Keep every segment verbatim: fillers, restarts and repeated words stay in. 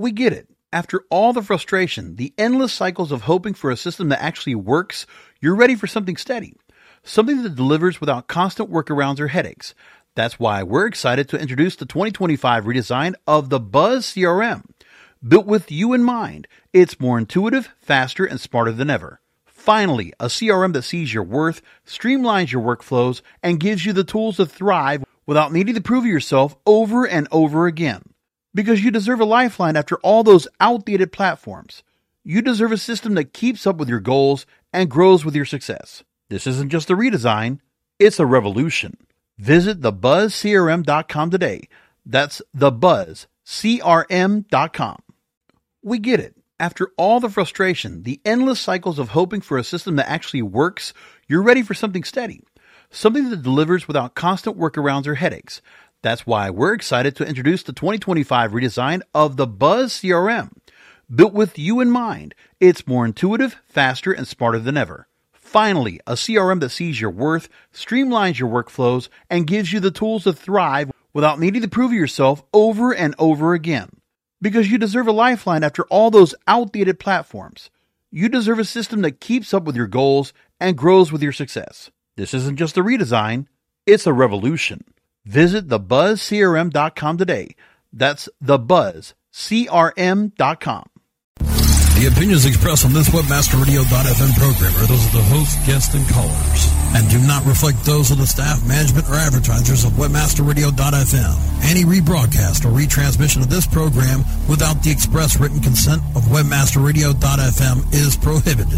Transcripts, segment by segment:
We get it. After all the frustration, the endless cycles of hoping for a system that actually works, you're ready for something steady. Something that delivers without constant workarounds or headaches. That's why we're excited to introduce the twenty twenty-five redesign of the Buzz C R M. Built with you in mind, it's more intuitive, faster, and smarter than ever. Finally, a C R M that sees your worth, streamlines your workflows, and gives you the tools to thrive without needing to prove yourself over and over again. Because you deserve a lifeline after all those outdated platforms. You deserve a system that keeps up with your goals and grows with your success. This isn't just a redesign, it's a revolution. Visit the buzz c r m dot com today. That's the buzz c r m dot com. We get it. After all the frustration, the endless cycles of hoping for a system that actually works, you're ready for something steady. Something that delivers without constant workarounds or headaches. That's why we're excited to introduce the twenty twenty-five redesign of the Buzz C R M. Built with you in mind, it's more intuitive, faster, and smarter than ever. Finally, a C R M that sees your worth, streamlines your workflows, and gives you the tools to thrive without needing to prove yourself over and over again. Because you deserve a lifeline after all those outdated platforms. You deserve a system that keeps up with your goals and grows with your success. This isn't just a redesign, it's a revolution. Visit the buzz c r m dot com today. That's the buzz c r m dot com. The opinions expressed on this webmaster radio dot f m program are those of the host, guests, and callers, and do not reflect those of the staff, management, or advertisers of webmaster radio dot f m. Any rebroadcast or retransmission of this program without the express written consent of webmaster radio dot f m is prohibited.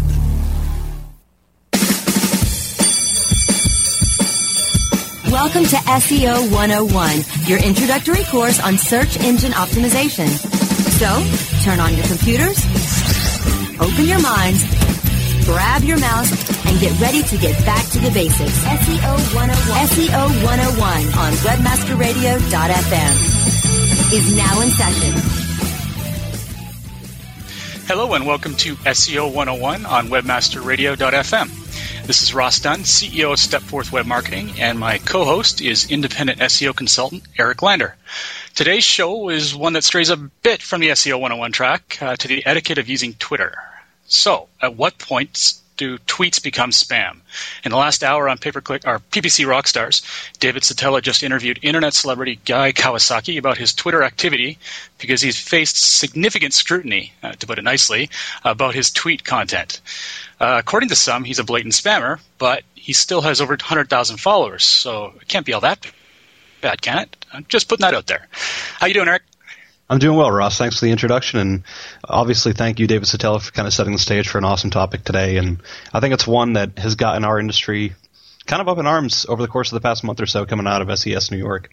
Welcome to S E O one oh one, your introductory course on search engine optimization. So, turn on your computers, open your minds, grab your mouse, and get ready to get back to the basics. S E O one oh one. S E O one oh one on webmaster radio dot f m is now in session. Hello and welcome to S E O one oh one on webmaster radio dot f m. This is Ross Dunn, C E O of Stepforth Web Marketing, and my co-host is independent S E O consultant Eric Lander. Today's show is one that strays a bit from the S E O one oh one track uh, to the etiquette of using Twitter. So, at what point do tweets become spam? In the last hour on Pay-Per-Click, our P P C Rockstars, David Sotelo just interviewed internet celebrity Guy Kawasaki about his Twitter activity because he's faced significant scrutiny, uh, to put it nicely, about his tweet content. Uh, according to some, he's a blatant spammer, but he still has over one hundred thousand followers, so it can't be all that bad, can it? I'm just putting that out there. How you doing, Eric? I'm doing well, Ross. Thanks for the introduction, and obviously thank you, David Sotelo, for kind of setting the stage for an awesome topic today. And I think it's one that has gotten our industry kind of up in arms over the course of the past month or so coming out of S E S New York.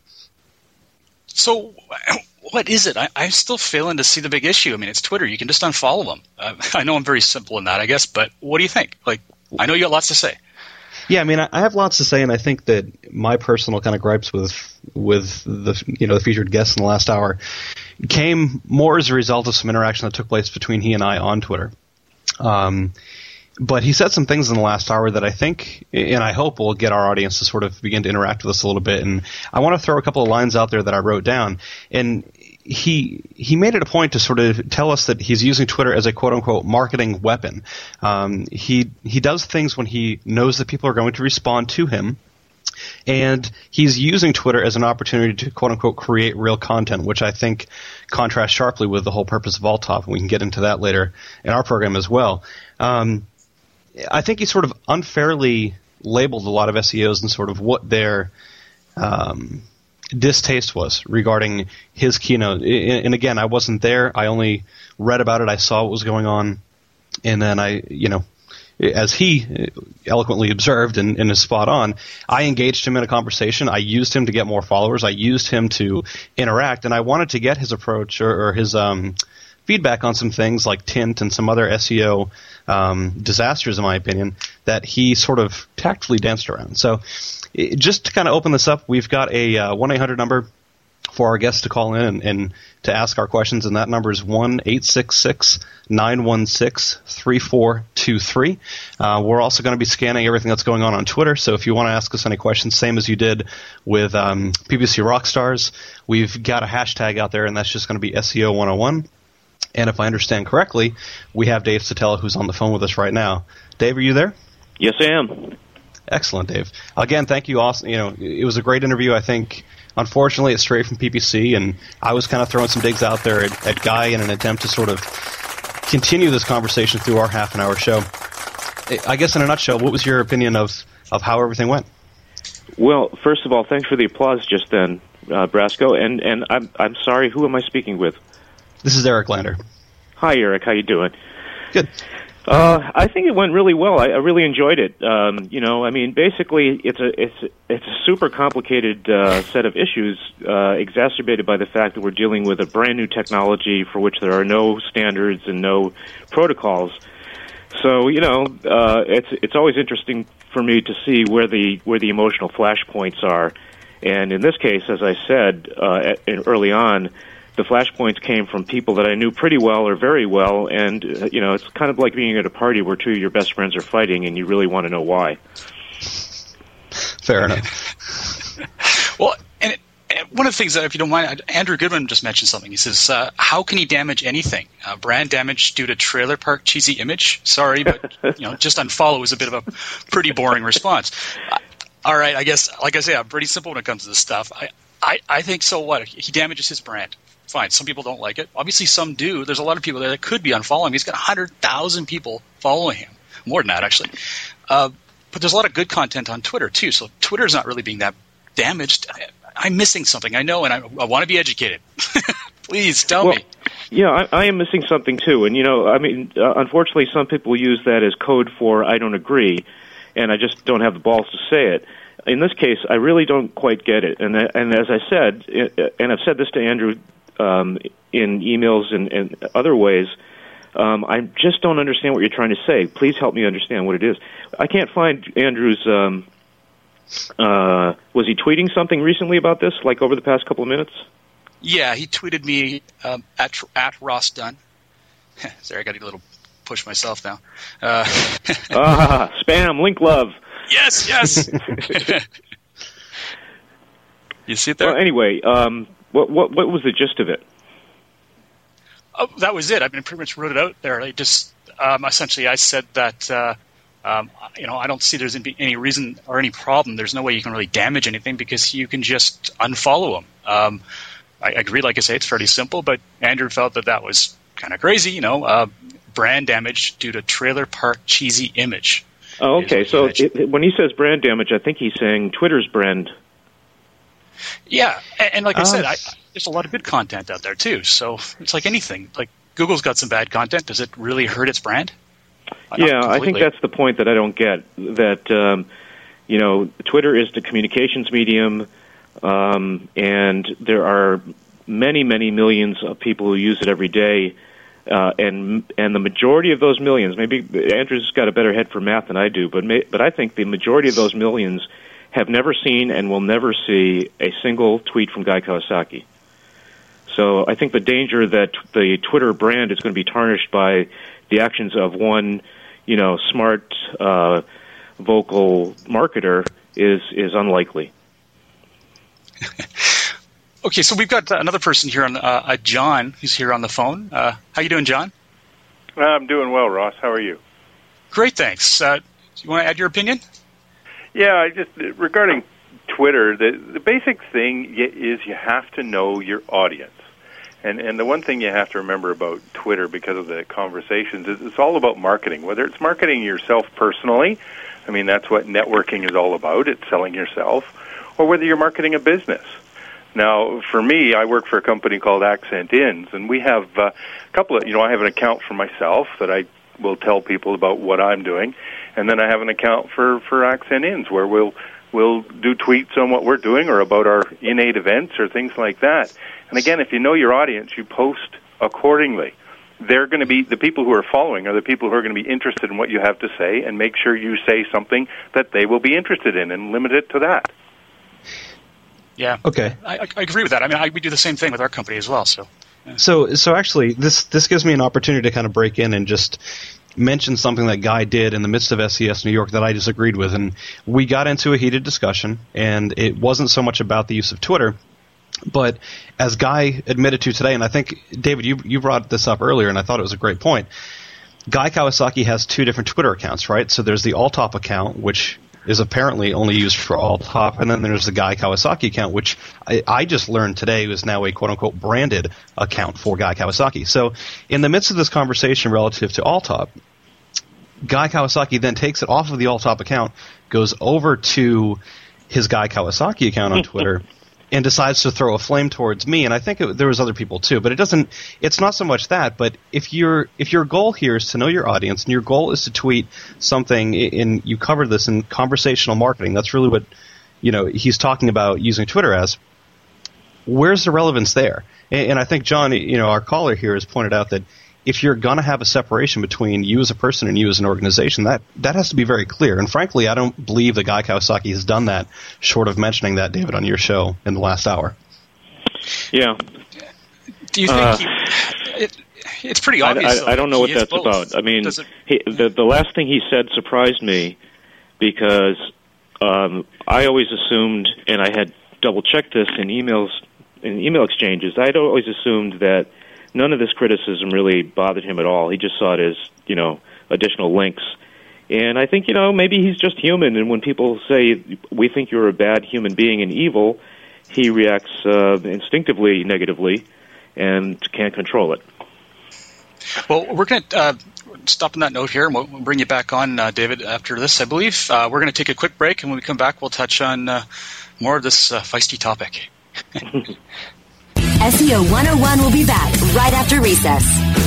So what is it? I, I'm still failing to see the big issue. I mean, it's Twitter. You can just unfollow them. Uh, I know I'm very simple in that, I guess, but what do you think? Like, I know you got lots to say. Yeah, I mean, I have lots to say, and I think that my personal kind of gripes with with the you know the featured guest in the last hour came more as a result of some interaction that took place between he and I on Twitter. Um, but he said some things in the last hour that I think, and I hope, will get our audience to sort of begin to interact with us a little bit. And I want to throw a couple of lines out there that I wrote down. And he he made it a point to sort of tell us that he's using Twitter as a quote-unquote marketing weapon. Um, he he does things when he knows that people are going to respond to him. And he's using Twitter as an opportunity to, quote-unquote, create real content, which I think contrasts sharply with the whole purpose of Altop, and we can get into that later in our program as well. Um, I think he sort of unfairly labeled a lot of S E Os and sort of what their um, distaste was regarding his keynote. And again, I wasn't there. I only read about it. I saw what was going on. And then I, you know, as he eloquently observed and, and is spot on, I engaged him in a conversation. I used him to get more followers. I used him to interact, and I wanted to get his approach or, or his um, feedback on some things like Tint and some other S E O um, disasters, in my opinion, that he sort of tactfully danced around. So it, just to kind of open this up, we've got a uh, one eight hundred number for our guests to call in and, and to ask our questions, and that number is one eight six six, nine one six, three four two three. Uh, we're also going to be scanning everything that's going on on Twitter, so if you want to ask us any questions, same as you did with um, P P C Rockstars, we've got a hashtag out there, and that's just going to be S E O one oh one. And if I understand correctly, we have Dave Satella, who's on the phone with us right now. Dave, are you there? Yes, I am. Excellent, Dave. Again, thank you. Awesome. You know, it was a great interview. I think, unfortunately, it's straight from P P C, and I was kind of throwing some digs out there at, at Guy in an attempt to sort of continue this conversation through our half an hour show. I guess in a nutshell, what was your opinion of, of how everything went? Well, first of all, thanks for the applause just then, uh, Brasco. And, and I'm I'm sorry, who am I speaking with? This is Eric Lander. Hi, Eric. How you doing? Good. Uh, I think it went really well. I, I really enjoyed it. Um, you know, I mean, basically, it's a it's it's a super complicated uh, set of issues, uh, exacerbated by the fact that we're dealing with a brand new technology for which there are no standards and no protocols. So, you know, uh, it's it's always interesting for me to see where the where the emotional flashpoints are, and in this case, as I said uh, at, early on, the flashpoints came from people that I knew pretty well or very well, and, uh, you know, it's kind of like being at a party where two of your best friends are fighting and you really want to know why. Fair enough. Well, and, and one of the things that, if you don't mind, Andrew Goodwin just mentioned something. He says, uh, how can he damage anything? Uh, brand damage due to trailer park cheesy image? Sorry, but, you know, just unfollow is a bit of a pretty boring response. Uh, all right, I guess, like I say, I'm pretty simple when it comes to this stuff. I, I, I think so what? He damages his brand. Fine. Some people don't like it. Obviously, some do. There's a lot of people there that could be unfollowing him. He's got one hundred thousand people following him. More than that, actually. Uh, but there's a lot of good content on Twitter, too. So Twitter's not really being that damaged. I, I'm missing something. I know, and I, I want to be educated. Please, tell well, me. Yeah, I, I am missing something, too. And, you know, I mean, uh, unfortunately, some people use that as code for I don't agree, and I just don't have the balls to say it. In this case, I really don't quite get it. And, and as I said, and I've said this to Andrew um, in emails and, and other ways, um, I just don't understand what you're trying to say. Please help me understand what it is. I can't find Andrew's... Um, uh, was he tweeting something recently about this, like over the past couple of minutes? Yeah, he tweeted me um, at, at Ross Dunn. Sorry, I got a little push myself now. Uh, ah, spam, link love. Yes, yes. You see it there? Well, anyway, um, what, what what was the gist of it? Oh, that was it. I mean, I pretty much wrote it out there. I just um, essentially I said that uh, um, you know I don't see there's any reason or any problem. There's no way you can really damage anything because you can just unfollow them. Um, I agree. Like I say, it's fairly simple. But Andrew felt that that was kind of crazy. You know, uh, brand damage due to trailer park cheesy image. Oh, okay. So it, when he says brand damage, I think he's saying Twitter's brand. Yeah, and, and like I uh, said, I, there's a lot of good content out there too. So it's like anything. Like Google's got some bad content. Does it really hurt its brand? Yeah, I think that's the point that I don't get. That um, you know, Twitter is the communications medium, um, and there are many, many millions of people who use it every day. Uh, and and the majority of those millions, maybe Andrew's got a better head for math than I do, but may, but I think the majority of those millions have never seen and will never see a single tweet from Guy Kawasaki. So I think the danger that the Twitter brand is going to be tarnished by the actions of one, you know, smart, uh, vocal marketer is is unlikely. Okay, so we've got another person here, on uh, uh, John, who's here on the phone. Uh, how you doing, John? I'm doing well, Ross. How are you? Great, thanks. Uh, do you want to add your opinion? Yeah, I just regarding Twitter, the the basic thing is you have to know your audience. And and the one thing you have to remember about Twitter, because of the conversations, is it's all about marketing. Whether it's marketing yourself personally, I mean, that's what networking is all about. It's selling yourself. Or whether you're marketing a business. Now, for me, I work for a company called Accent Inns, and we have uh, a couple of, you know, I have an account for myself that I will tell people about what I'm doing, and then I have an account for, for Accent Inns where we'll we'll do tweets on what we're doing or about our innate events or things like that. And again, if you know your audience, you post accordingly. They're going to be, the people who are following are the people who are going to be interested in what you have to say, and make sure you say something that they will be interested in and limit it to that. Yeah. Okay. I, I agree with that. I mean, I, we do the same thing with our company as well. So, yeah. so, so actually, this this gives me an opportunity to kind of break in and just mention something that Guy did in the midst of S C S New York that I disagreed with, and we got into a heated discussion, and it wasn't so much about the use of Twitter, But as Guy admitted to today, and I think, David, you, you brought this up earlier, and I thought it was a great point, Guy Kawasaki has two different Twitter accounts, right? So there's the Alltop account, which is apparently only used for Alltop, and then there's the Guy Kawasaki account, which I, I just learned today is now a quote-unquote branded account for Guy Kawasaki. So in the midst of this conversation relative to Alltop, Guy Kawasaki then takes it off of the Alltop account, goes over to his Guy Kawasaki account on Twitter, and decides to throw a flame towards me. And I think it, there was other people too, but it doesn't. It's not so much that. But if your if your goal here is to know your audience, and your goal is to tweet something, and you covered this in conversational marketing, that's really what you know he's talking about using Twitter as. Where's the relevance there? And, and I think John, you know, our caller here has pointed out that if you're going to have a separation between you as a person and you as an organization, that, that has to be very clear. And frankly, I don't believe that Guy Kawasaki has done that, short of mentioning that, David, on your show in the last hour. Yeah. Do you think uh, he, it, it's pretty obvious? I, I, I don't know what that's both. about. I mean, it, he, the, the last thing he said surprised me because um, I always assumed, and I had double-checked this in emails, in email exchanges, I had always assumed that none of this criticism really bothered him at all. He just saw it as, you know, additional links. And I think, you know, maybe he's just human, and when people say, we think you're a bad human being and evil, he reacts uh, instinctively negatively and can't control it. Well, we're going to uh, stop on that note here, and we'll bring you back on, uh, David, after this, I believe. Uh, we're going to take a quick break, and when we come back, we'll touch on uh, more of this uh, feisty topic. S E O one oh one will be back right after recess.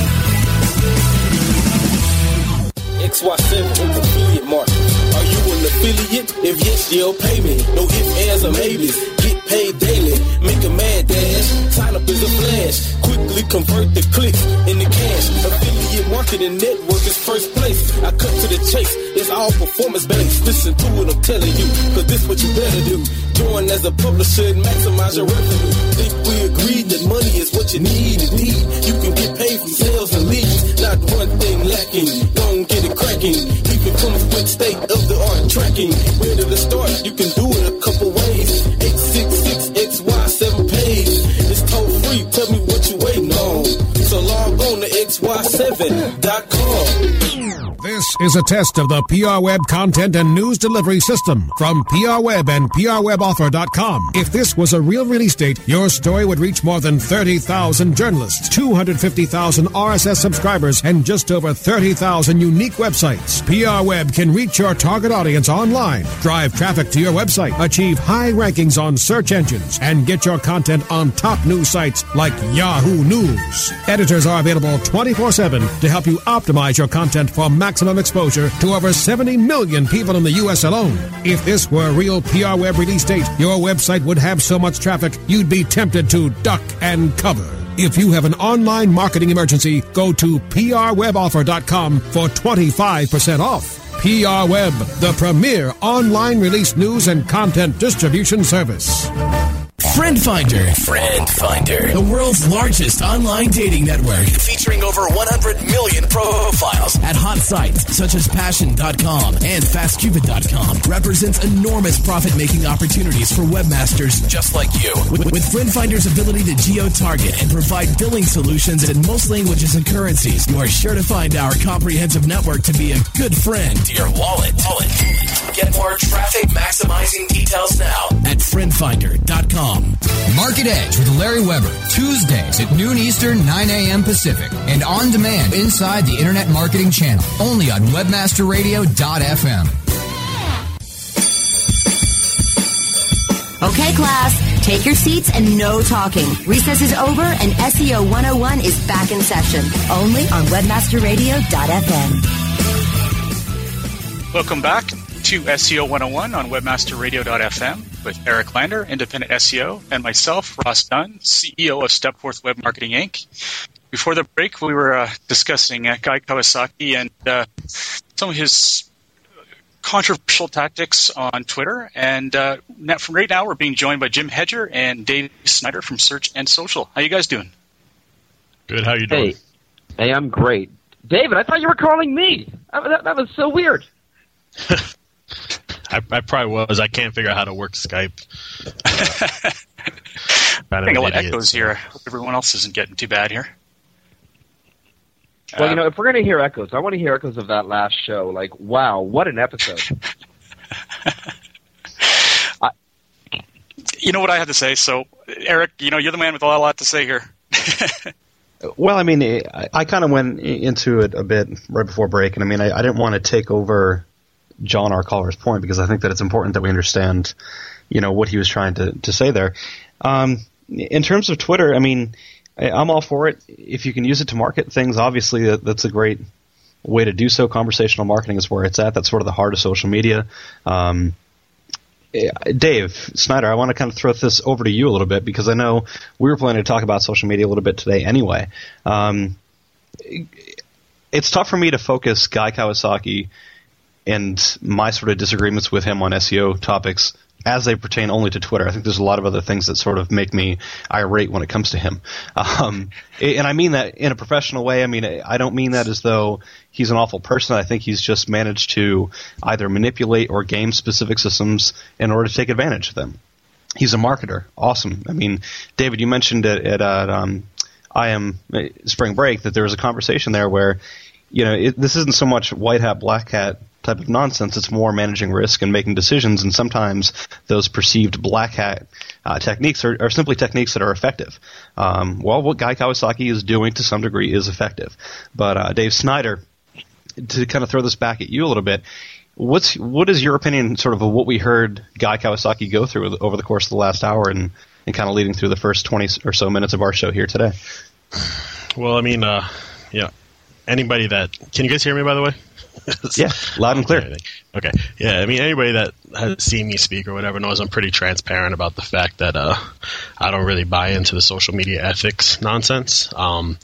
X Y seven is affiliate market. Are you an affiliate? If yes, you'll pay me. No ifs, ands, or maybes. Get paid daily. Make a mad dash. Sign up as a flash. Quickly convert the clicks into cash. Affiliate marketing network is first place. I cut to the chase. It's all performance based. Listen to what I'm telling you, cause this what you better do. Join as a publisher and maximize your revenue. Think we agreed that money is what you need. Indeed, you can get paid from sales and leads. Not one thing lacking. Don't get it cracking. Even from a quick state of the art tracking. Where to start? You can do it a couple ways. eight six six X Y seven page. It's toll free. Tell me what you waiting on. So log on to X Y seven dot com. This is a test of the P R Web content and news delivery system from P R Web and P R Web Author dot com. If this was a real release date, your story would reach more than thirty thousand journalists, two hundred fifty thousand R S S subscribers, and just over thirty thousand unique websites. P R Web can reach your target audience online, drive traffic to your website, achieve high rankings on search engines, and get your content on top news sites like Yahoo News. Editors are available twenty-four seven to help you optimize your content for maximum exposure to over seventy million people in the U S alone. If this were a real P R Web release date, your website would have so much traffic, you'd be tempted to duck and cover. If you have an online marketing emergency, go to P R Web Author dot com for twenty-five percent off. P R Web, the premier online release news and content distribution service. Friend Finder. Friend Finder. The world's largest online dating network, featuring over one hundred million profiles at hot sites such as Passion dot com and Fast Cupid dot com, represents enormous profit-making opportunities for webmasters just like you. With, with Friend Finder's ability to geo-target and provide billing solutions in most languages and currencies, you are sure to find our comprehensive network to be a good friend to your wallet. wallet. Get more traffic maximizing details now at Friend Finder dot com. Market Edge with Larry Weber, Tuesdays at noon Eastern, nine a.m. Pacific, and on demand inside the Internet Marketing Channel, only on webmaster radio dot f m. Okay, class, take your seats and no talking. Recess is over and S E O one oh one is back in session, only on webmaster radio dot f m. Welcome back to S E O one oh one on webmaster radio dot f m with Eric Lander, Independent S E O, and myself, Ross Dunn, C E O of Stepforth Web Marketing, Incorporated. Before the break, we were uh, discussing uh, Guy Kawasaki and uh, some of his controversial tactics on Twitter. And uh, now, from right now, we're being joined by Jim Hedger and Dave Snyder from Search and Social. How you guys doing? Good. How you doing? Hey, hey I'm great. David, I thought you were calling me. That, that was so weird. I, I probably was. I can't figure out how to work Skype. I think a lot of echoes here. I hope everyone else isn't getting too bad here. Well, you know, if we're going to hear echoes, I want to hear echoes of that last show. Like, wow, what an episode. I, you know what I have to say? So, Eric, you know, you're the man with a lot to say here. Well, I mean, I, I kind of went into it a bit right before break, and I mean, I, I didn't want to take over John, our caller's point, because I think that it's important that we understand, you know, what he was trying to, to say there. Um, in terms of Twitter, I mean, I, I'm all for it. If you can use it to market things, obviously that, that's a great way to do so. Conversational marketing is where it's at. That's sort of the heart of social media. Um, Dave Snyder, I want to kind of throw this over to you a little bit because I know we were planning to talk about social media a little bit today anyway. Um, it's tough for me to focus Guy Kawasaki and my sort of disagreements with him on S E O topics as they pertain only to Twitter. I think there's a lot of other things that sort of make me irate when it comes to him. Um, and I mean that in a professional way. I mean, I don't mean that as though he's an awful person. I think he's just managed to either manipulate or game specific systems in order to take advantage of them. He's a marketer. Awesome. I mean, David, you mentioned at, at uh, um, I Am Spring Break that there was a conversation there where, you know, it, this isn't so much white hat, black hat type of nonsense. It's more managing risk and making decisions, and sometimes those perceived black hat uh, techniques are, are simply techniques that are effective. Um, well, what Guy Kawasaki is doing to some degree is effective. But uh, Dave Snyder, to kind of throw this back at you a little bit, what's what is your opinion sort of of what we heard Guy Kawasaki go through over the course of the last hour and, and kind of leading through the first twenty or so minutes of our show here today? Well, I mean, uh, yeah, anybody that – can you guys hear me, by the way? Yeah, loud and clear. Okay. Yeah, I mean, anybody that has seen me speak or whatever knows I'm pretty transparent about the fact that uh, I don't really buy into the social media ethics nonsense. Um,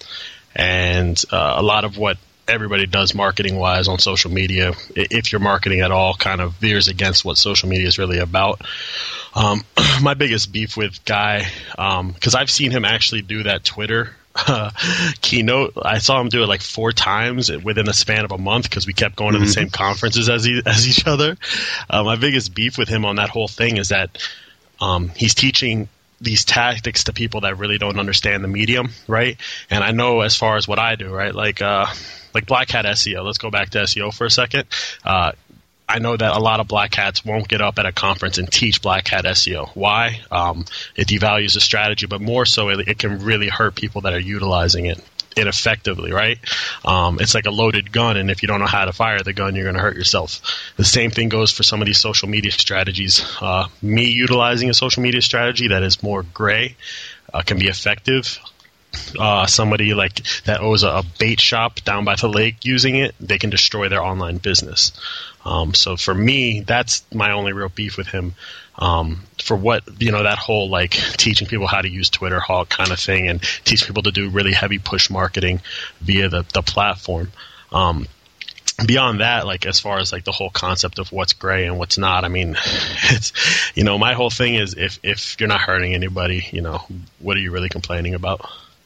and uh, a lot of what everybody does marketing-wise on social media, if you're marketing at all, kind of veers against what social media is really about. Um, my biggest beef with Guy, because um, I've seen him actually do that Twitter Uh, keynote. I saw him do it like four times within the span of a month because we kept going mm-hmm. to the same conferences as he, as each other. Uh, my biggest beef with him on that whole thing is that um, he's teaching these tactics to people that really don't understand the medium, right? And I know as far as what I do, right, like uh, like Black Hat S E O. Let's go back to S E O for a second. Uh, I know that a lot of black hats won't get up at a conference and teach black hat S E O. Why? Um, it devalues the strategy, but more so it, it can really hurt people that are utilizing it ineffectively, right? Um, it's like a loaded gun, and if you don't know how to fire the gun, you're going to hurt yourself. The same thing goes for some of these social media strategies. Uh, me utilizing a social media strategy that is more gray uh, can be effective. Uh, somebody like that owns a, a bait shop down by the lake using it, they can destroy their online business. Um, so for me, that's my only real beef with him. Um, for what, you know, that whole like teaching people how to use Twitter Hawk kind of thing and teach people to do really heavy push marketing via the, the platform. Um, beyond that, like as far as like the whole concept of what's gray and what's not, I mean, it's, you know, my whole thing is if, if you're not hurting anybody, you know, what are you really complaining about?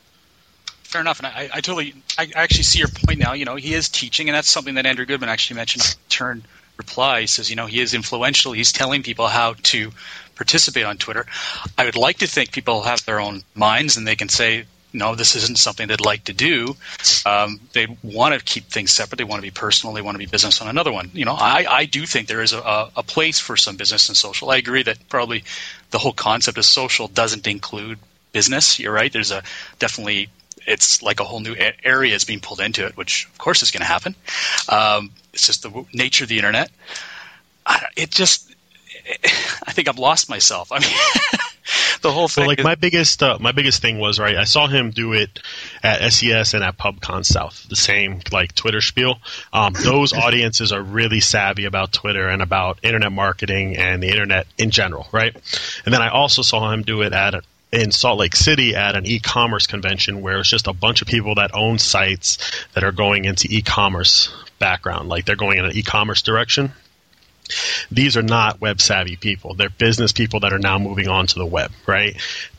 Fair enough, and I, I totally, I actually see your point now. You know, he is teaching, and that's something that Andrew Goodman actually mentioned in turn reply. He says, you know, he is influential. He's telling people how to participate on Twitter. I would like to think people have their own minds, and they can say, no, this isn't something they'd like to do. Um, they want to keep things separate. They want to be personal. They want to be business on another one. You know, I, I do think there is a, a place for some business and social. I agree that probably the whole concept of social doesn't include business. You're right. There's a definitely – it's like a whole new area is being pulled into it, which of course is going to happen. Um, it's just the nature of the internet. I, it just, it, I think I've lost myself. I mean, the whole thing. Well, like is, my biggest, uh, my biggest thing was right. I saw him do it at S E S and at PubCon South, the same like Twitter spiel. Um, those audiences are really savvy about Twitter and about internet marketing and the internet in general, right? And then I also saw him do it at a, in Salt Lake City at an e-commerce convention where it's just a bunch of people that own sites that are going into e-commerce background, like they're going in an e-commerce direction. These are not web savvy people. They're business people that are now moving on to the web, right?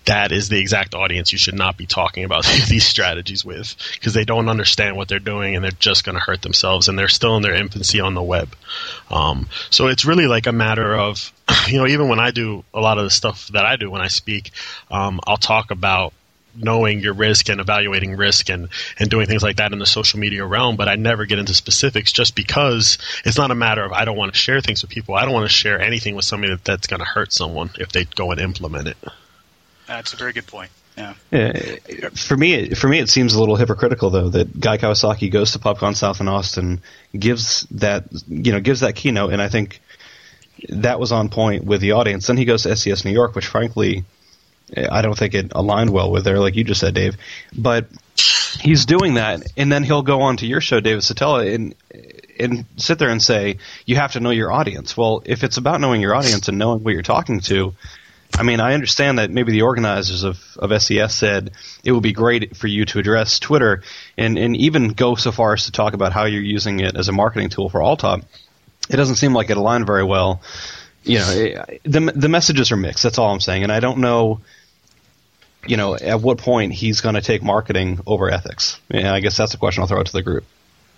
that is the exact audience you should not be talking about these strategies with, because they don't understand what they're doing and they're just going to hurt themselves, and they're still in their infancy on the web. Um, so it's really like a matter of, you know, even when I do a lot of the stuff that I do when I speak, um, I'll talk about knowing your risk and evaluating risk and, and doing things like that in the social media realm, but I never get into specifics just because it's not a matter of I don't want to share things with people. I don't want to share anything with somebody that, that's going to hurt someone if they go and implement it. That's a very good point. Yeah. yeah. For me, for me, it seems a little hypocritical though that Guy Kawasaki goes to PubCon South in Austin, gives that you know gives that keynote, and I think that was on point with the audience. Then he goes to S C S New York, which frankly, I don't think it aligned well with there, like you just said, Dave. But he's doing that, and then he'll go on to your show, David Satella, and and sit there and say, you have to know your audience. Well, if it's about knowing your audience and knowing what you're talking to, I mean, I understand that maybe the organizers of, of S C S said it would be great for you to address Twitter and, and even go so far as to talk about how you're using it as a marketing tool for Alltop. It doesn't seem like it aligned very well. You know, it, the the messages are mixed. That's all I'm saying, and I don't know. You know, at what point he's going to take marketing over ethics? Yeah, I guess that's a question I'll throw out to the group.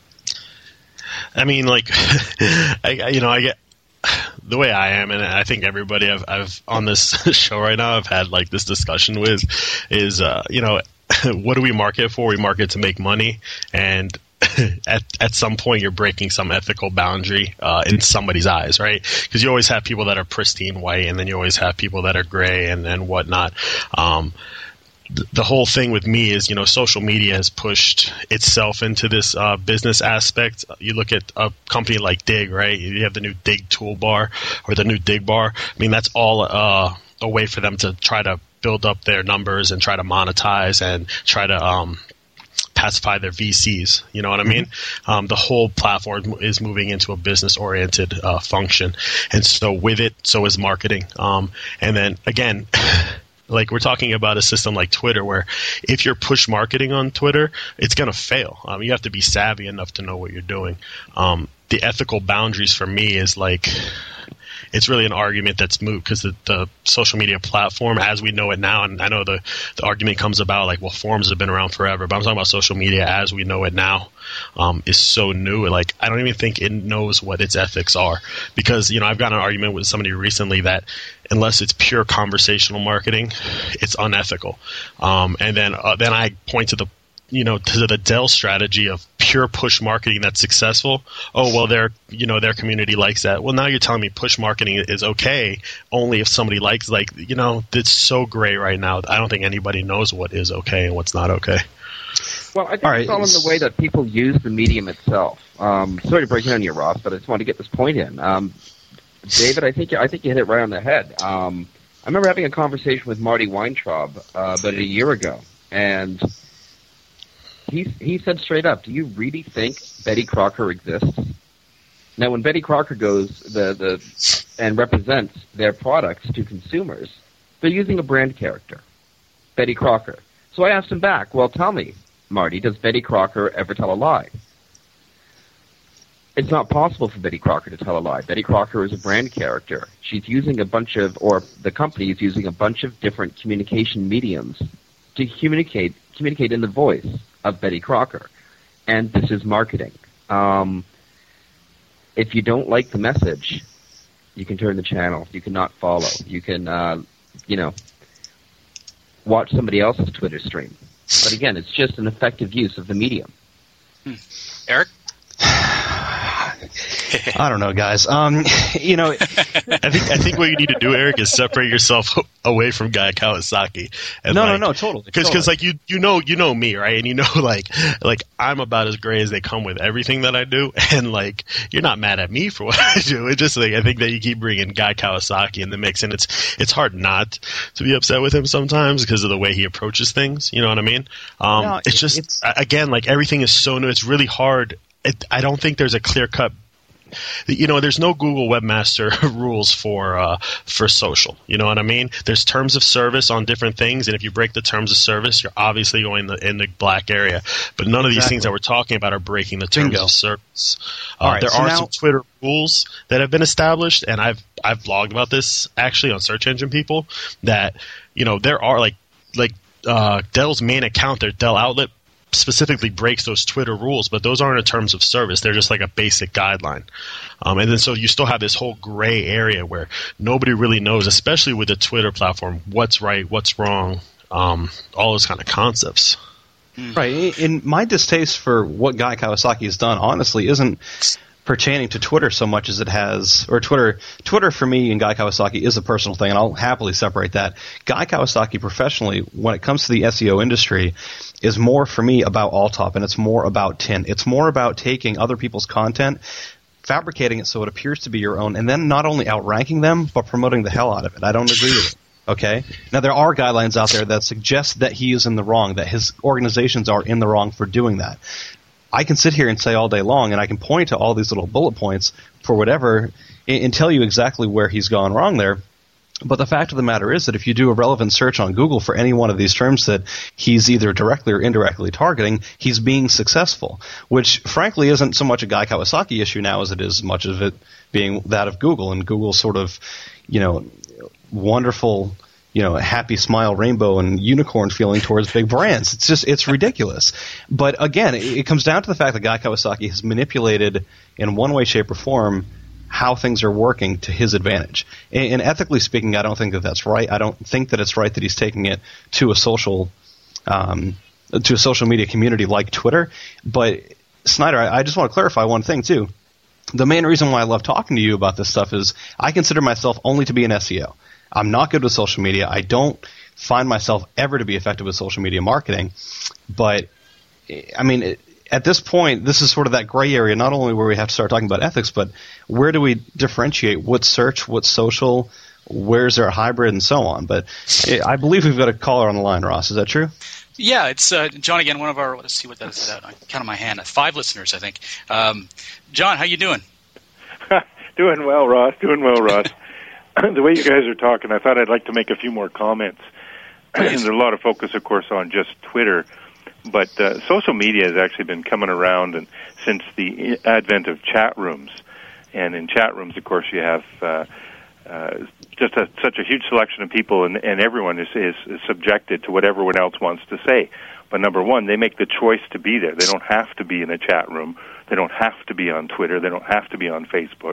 I mean, like, I, you know, I get the way I am, and I think everybody I've, I've on this show right now I've had like this discussion with is, uh, you know, what do we market for? We market to make money, and at at some point you're breaking some ethical boundary uh, in somebody's eyes, right? Because you always have people that are pristine white, and then you always have people that are gray and, and whatnot. Um, th- the whole thing with me is, you know, social media has pushed itself into this uh, business aspect. You look at a company like Dig, right? You have the new Dig toolbar or the new Dig bar. I mean, that's all uh, a way for them to try to build up their numbers and try to monetize and try to um, pacify their V Cs. You know what I mean? Um, the whole platform is moving into a business-oriented uh, function. And so with it, so is marketing. Um, and then, again, like we're talking about a system like Twitter where if you're push marketing on Twitter, it's going to fail. Um, you have to be savvy enough to know what you're doing. Um, the ethical boundaries for me is like – it's really an argument that's moot because the, the social media platform as we know it now, and I know the, the argument comes about like, well, forums have been around forever, but I'm talking about social media as we know it now um, is so new. Like, I don't even think it knows what its ethics are because, you know, I've got an argument with somebody recently that unless it's pure conversational marketing, it's unethical. Um, and then uh, then I point to the you know, to the Dell strategy of pure push marketing that's successful. Oh, well, their, you know, their community likes that. Well, now you're telling me push marketing is okay only if somebody likes, like, you know, it's so gray right now. I don't think anybody knows what is okay and what's not okay. Well, I think all right. it's all in the way that people use the medium itself. Um, sorry to break in on you, Ross, but I just wanted to get this point in. Um, David, I think I think you hit it right on the head. Um, I remember having a conversation with Marty Weintraub uh, about a year ago, and He he said straight up, do you really think Betty Crocker exists? Now, when Betty Crocker goes the the and represents their products to consumers, they're using a brand character, Betty Crocker. So I asked him back, well, tell me, Marty, does Betty Crocker ever tell a lie? It's not possible for Betty Crocker to tell a lie. Betty Crocker is a brand character. She's using a bunch of, or the company is using a bunch of different communication mediums to communicate communicate in the voice of Betty Crocker, and this is marketing. Um, if you don't like the message, you can turn the channel. You cannot follow. You can, uh, you know, watch somebody else's Twitter stream. But again, it's just an effective use of the medium. Hmm. Eric? I don't know, guys. Um, you know, I think I think what you need to do, Eric, is separate yourself away from Guy Kawasaki. And no, like, no, no, totally. Because totally. like you you know you know me, right? And you know like like I'm about as gray as they come with everything that I do, and like you're not mad at me for what I do. It's just like I think that you keep bringing Guy Kawasaki in the mix, and it's it's hard not to be upset with him sometimes because of the way he approaches things. You know what I mean? Um, no, it's just it's, again like everything is so new. It's really hard. It, I don't think there's a clear cut you know, there's no Google Webmaster rules for uh, for social. You know what I mean? There's terms of service on different things, and if you break the terms of service, you're obviously going in the, in the black area. But none of these things that we're talking about are breaking the terms Bingo. of service. Uh, All right, there so are now- some Twitter rules that have been established, and I've I've blogged about this actually on Search Engine People, that, you know, there are like like uh, Dell's main account, their Dell outlet, specifically breaks those Twitter rules, but those aren't in terms of service. They're just like a basic guideline. Um, and then so you still have this whole gray area where nobody really knows, especially with the Twitter platform, what's right, what's wrong, um, all those kind of concepts. Right. And my distaste for what Guy Kawasaki has done, honestly, isn't pertaining to Twitter so much as it has, or Twitter, Twitter for me and Guy Kawasaki is a personal thing, and I'll happily separate that. Guy Kawasaki professionally, when it comes to the S E O industry, is more for me about Altop, and it's more about Tint. It's more about taking other people's content, fabricating it so it appears to be your own, and then not only outranking them, but promoting the hell out of it. I don't agree with it. Okay? Now, there are guidelines out there that suggest that he is in the wrong, that his organizations are in the wrong for doing that. I can sit here and say all day long, and I can point to all these little bullet points for whatever and, and tell you exactly where he's gone wrong there. But the fact of the matter is that if you do a relevant search on Google for any one of these terms that he's either directly or indirectly targeting, he's being successful, which frankly isn't so much a Guy Kawasaki issue now as it is much of it being that of Google, and Google's sort of, you know, wonderful, you know, happy smile, rainbow, and unicorn feeling towards big brands. It's just, it's ridiculous. But again, it, it comes down to the fact that Guy Kawasaki has manipulated in one way, shape, or form how things are working to his advantage. And, and ethically speaking, I don't think that that's right. I don't think that it's right that he's taking it to a social, um, to a social media community like Twitter. But Snyder, I, I just want to clarify one thing too. The main reason why I love talking to you about this stuff is I consider myself only to be an S E O. I'm not good with social media. I don't find myself ever to be effective with social media marketing. But, I mean, it, at this point, this is sort of that gray area, not only where we have to start talking about ethics, but where do we differentiate what's search, what's social, where's there a hybrid, and so on. But I believe we've got a caller on the line, Ross. Is that true? Yeah, it's uh, John again, one of our, let's see what that is. I count on my hand. Five listeners, I think. Um, John, how you doing? Doing well, Ross. Doing well, Ross. The way you guys are talking, I thought I'd like to make a few more comments. There's a lot of focus, of course, on just Twitter, but uh, social media has actually been coming around and since the advent of chat rooms. And in chat rooms, of course, you have uh, uh, just a, such a huge selection of people, and, and everyone is, is, is subjected to what everyone else wants to say. But number one, they make the choice to be there. They don't have to be in a chat room. They don't have to be on Twitter. They don't have to be on Facebook.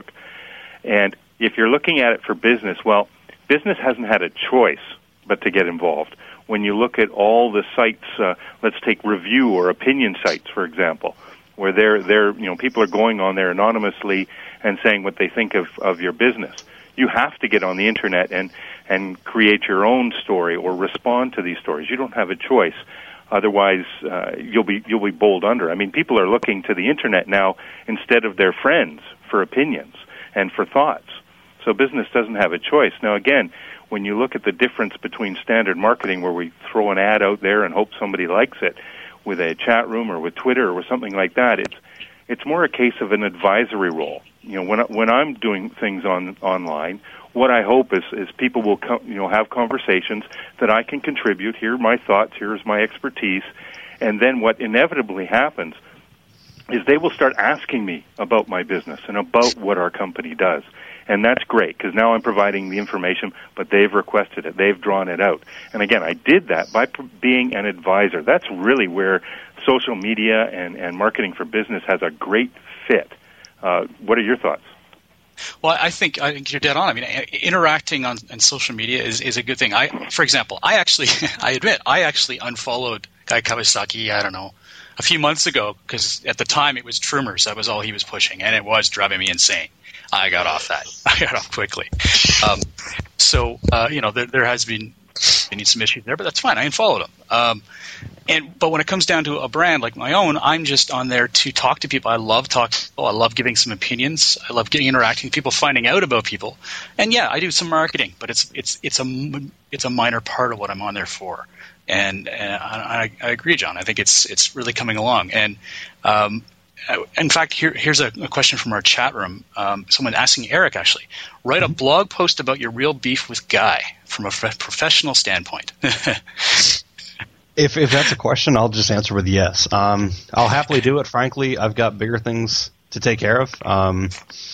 And if you're looking at it for business, well, business hasn't had a choice but to get involved. When you look at all the sites, uh, let's take review or opinion sites, for example, where they're, they're, you know, people are going on there anonymously and saying what they think of, of your business. You have to get on the internet and, and create your own story or respond to these stories. You don't have a choice. Otherwise, uh, you'll be you'll be bowled under. I mean, people are looking to the internet now instead of their friends for opinions and for thoughts. So business doesn't have a choice. Now, again, when you look at the difference between standard marketing, where we throw an ad out there and hope somebody likes it, with a chat room or with Twitter or with something like that, it's it's more a case of an advisory role. You know, when when I'm doing things on online, what I hope is is people will come, you know, have conversations that I can contribute. Here are my thoughts. Here's my expertise, and then what inevitably happens is they will start asking me about my business and about what our company does. And that's great, because now I'm providing the information, but they've requested it. They've drawn it out. And again, I did that by p- being an advisor. That's really where social media and, and marketing for business has a great fit. Uh, what are your thoughts? Well, I think I think you're dead on. I mean, interacting on, on social media is, is a good thing. I, for example, I actually, I admit, I actually unfollowed Guy Kawasaki, I don't know, a few months ago, because at the time it was Trimmers. That was all he was pushing, and it was driving me insane. I got off that. I got off quickly. Um, so, uh, you know, there, there has been been some issues there, but that's fine. I unfollowed him. Um, and but when it comes down to a brand like my own, I'm just on there to talk to people. I love talking. Oh, I love giving some opinions. I love getting interacting with people, finding out about people. And yeah, I do some marketing, but it's it's it's a it's a minor part of what I'm on there for. And, and I, I agree, John. I think it's it's really coming along. And um, uh, in fact, here, here's a, a question from our chat room. Um, someone asking Eric, actually, write a blog post about your real beef with Guy from a f- professional standpoint. If if that's a question, I'll just answer with yes. Um, I'll happily do it. Frankly, I've got bigger things to take care of. Um,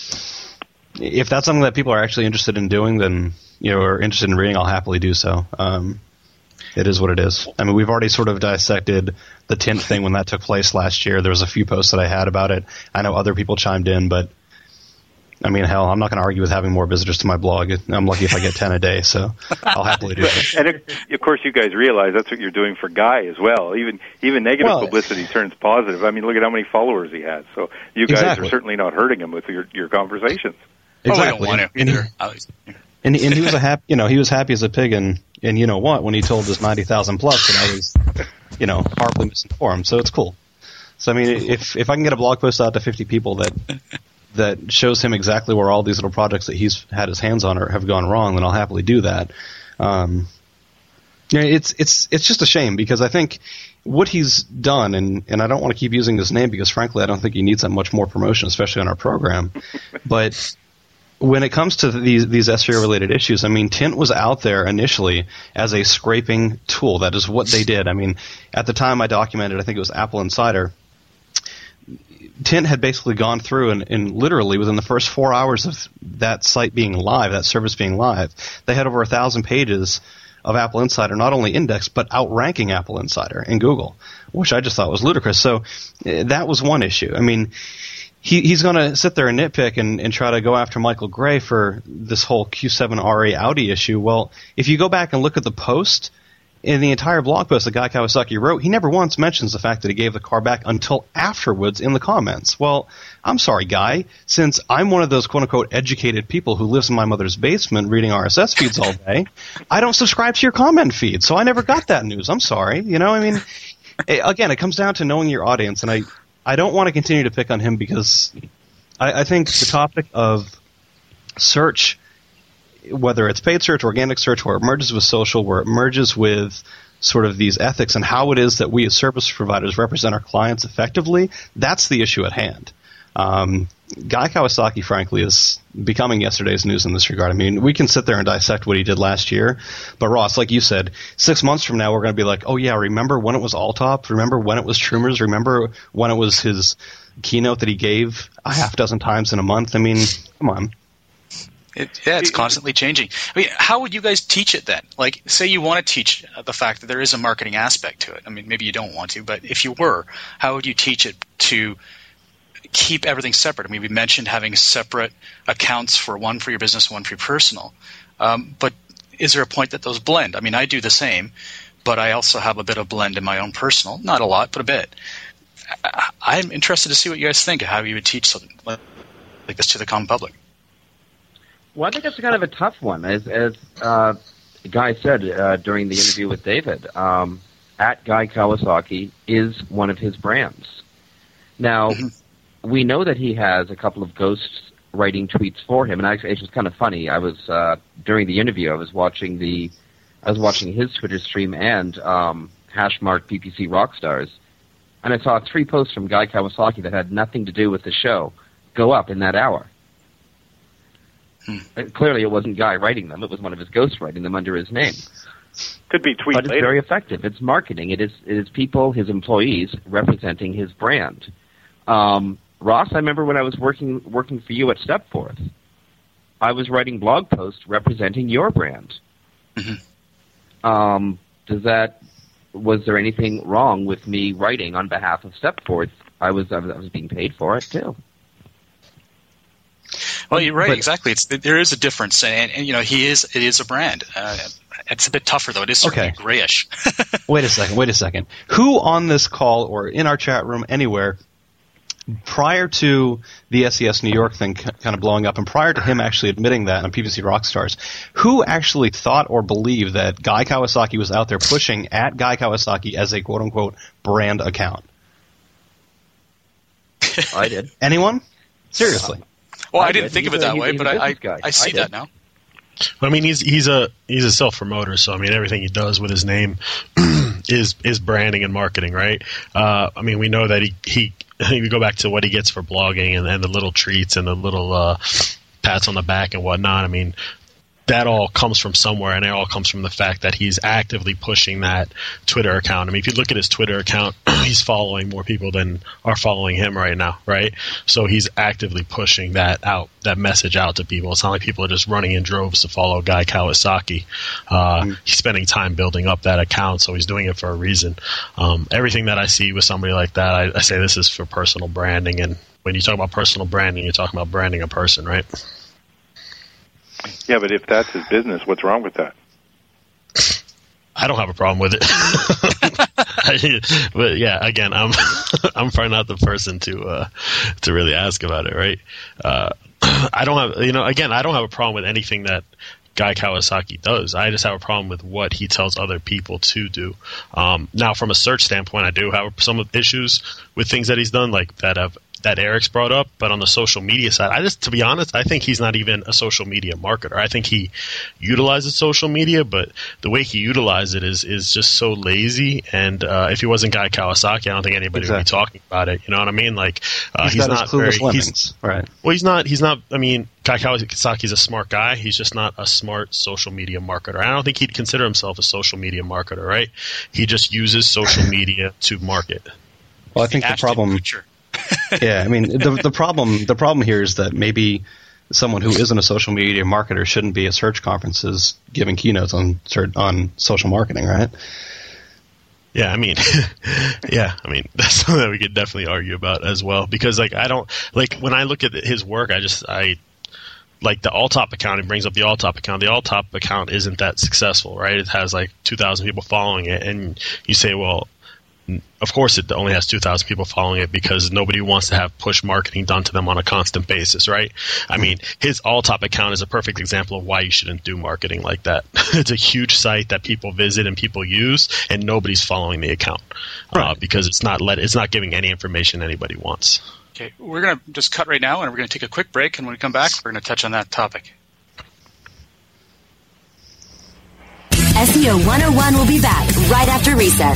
if that's something that people are actually interested in doing, then you know, or interested in reading, I'll happily do so. Um, it is what it is. I mean, we've already sort of dissected the tint thing when that took place last year. There was a few posts that I had about it. I know other people chimed in, but I mean, hell, I'm not going to argue with having more visitors to my blog. I'm lucky if I get ten a day, so I'll happily do it. And of course, you guys realize that's what you're doing for Guy as well. Even even negative well, publicity turns positive. I mean, look at how many followers he has. So you guys exactly. are certainly not hurting him with your your conversations. Exactly. Oh, and, he, and, and he was a happy, you know, he was happy as a pig, and and you know what? When he told us ninety thousand plus, that I was, you know, horribly misinformed. So it's cool. So I mean, if if I can get a blog post out to fifty people that. that shows him exactly where all these little projects that he's had his hands on are, have gone wrong, then I'll happily do that. Um, yeah, it's it's it's just a shame because I think what he's done, and, and I don't want to keep using his name because frankly I don't think he needs that much more promotion, especially on our program. But when it comes to these these S E O related issues, I mean, Tint was out there initially as a scraping tool. That is what they did. I mean, at the time I documented, I think it was Apple Insider. Tint had basically gone through and, and literally within the first four hours of that site being live, that service being live, they had over a thousand pages of Apple Insider not only indexed but outranking Apple Insider in Google, which I just thought was ludicrous. So uh, that was one issue. I mean, he, he's going to sit there and nitpick and, and try to go after Michael Gray for this whole Q seven R A Audi issue. Well, if you go back and look at the post, in the entire blog post that Guy Kawasaki wrote, he never once mentions the fact that he gave the car back until afterwards in the comments. Well, I'm sorry, Guy. Since I'm one of those quote-unquote educated people who lives in my mother's basement reading R S S feeds all day, I don't subscribe to your comment feed, so I never got that news. I'm sorry. You know, I mean, it, again, it comes down to knowing your audience, and I, I don't want to continue to pick on him because I, I think the topic of search, whether it's paid search, organic search, where it merges with social, where it merges with sort of these ethics and how it is that we as service providers represent our clients effectively, that's the issue at hand. Um, Guy Kawasaki, frankly, is becoming yesterday's news in this regard. I mean, we can sit there and dissect what he did last year, but Ross, like you said, six months from now we're going to be like, oh yeah, remember when it was Alltop? Remember when it was Trumer's? Remember when it was his keynote that he gave a half dozen times in a month? I mean, come on. It, yeah, it's constantly changing. I mean, how would you guys teach it then? Like, say you want to teach the fact that there is a marketing aspect to it. I mean, maybe you don't want to, but if you were, how would you teach it to keep everything separate? I mean, we mentioned having separate accounts for one for your business, one for your personal. Um, but is there a point that those blend? I mean, I do the same, but I also have a bit of blend in my own personal. Not a lot, but a bit. I'm interested to see what you guys think of how you would teach something like this to the common public. Well, I think that's kind of a tough one. As, as uh, Guy said uh, during the interview with David, um, at Guy Kawasaki is one of his brands. Now, mm-hmm. we know that he has a couple of ghosts writing tweets for him, and actually, it was kind of funny. I was uh, during the interview, I was watching the, I was watching his Twitter stream and um, hashmark P P C Rockstars, and I saw three posts from Guy Kawasaki that had nothing to do with the show go up in that hour. Hmm. Clearly, it wasn't Guy writing them; it was one of his ghosts writing them under his name. Could be tweet but it's later. Very effective. It's marketing. It is it is people, his employees, representing his brand. Um, Ross, I remember when I was working working for you at Stepforth, I was writing blog posts representing your brand. Mm-hmm. Um, does that was there anything wrong with me writing on behalf of Stepforth? I was I was, I was being paid for it too. Well, you're right. But, exactly. It's there is a difference, and, and you know he is. It is a brand. Uh, it's a bit tougher though. It is certainly okay. grayish. Wait a second. Wait a second. Who on this call or in our chat room anywhere, prior to the S E S New York thing kind of blowing up, and prior to him actually admitting that on P P C Rockstars, who actually thought or believed that Guy Kawasaki was out there pushing at Guy Kawasaki as a quote unquote brand account? I did. Anyone? Seriously. Well, I, I didn't did. think he's of it a, that way, but I, I, I see I that now. I mean, he's he's a he's a self promoter, so I mean, everything he does with his name is is branding and marketing, right? Uh, I mean, we know that he he you go back to what he gets for blogging and, and the little treats and the little uh, pats on the back and whatnot. I mean, that all comes from somewhere, and it all comes from the fact that he's actively pushing that Twitter account. I mean, if you look at his Twitter account, he's following more people than are following him right now, right? So he's actively pushing that out, that message out to people. It's not like people are just running in droves to follow Guy Kawasaki. Uh, mm. He's spending time building up that account, so he's doing it for a reason. Um, everything that I see with somebody like that, I, I say this is for personal branding, and when you talk about personal branding, you're talking about branding a person, right? Yeah, but if that's his business, what's wrong with that? I don't have a problem with it. But yeah, again, I'm I'm probably not the person to uh, to really ask about it, right? Uh, I don't have, you know, again, I don't have a problem with anything that Guy Kawasaki does. I just have a problem with what he tells other people to do. Um, now, from a search standpoint, I do have some issues with things that he's done, like that have that Eric's brought up, but on the social media side, I just, to be honest, I think he's not even a social media marketer. I think he utilizes social media, but the way he utilizes it is is just so lazy. And uh, if he wasn't Guy Kawasaki, I don't think anybody exactly. would be talking about it. You know what I mean? Like uh, he's, he's not very. He's, right. Well, he's not. He's not. I mean, Guy Kawasaki's a smart guy. He's just not a smart social media marketer. I don't think he'd consider himself a social media marketer. Right? He just uses social media to market. Well, I think the problem. yeah, I mean the the problem the problem here is that maybe someone who isn't a social media marketer shouldn't be at search conferences giving keynotes on on social marketing, right? Yeah, I mean, yeah, I mean that's something that we could definitely argue about as well, because like I don't like when I look at his work, I just I like the Alltop account. He brings up the Alltop account. The Alltop account isn't that successful, right? It has like two thousand people following it, and you say, well, of course it only has two thousand people following it because nobody wants to have push marketing done to them on a constant basis, right? I mean, his Alltop account is a perfect example of why you shouldn't do marketing like that. It's a huge site that people visit and people use, and nobody's following the account right. uh, because it's not let it's not giving any information anybody wants. Okay, we're going to just cut right now, and we're going to take a quick break, and when we come back, we're going to touch on that topic. S E O one oh one will be back right after recess.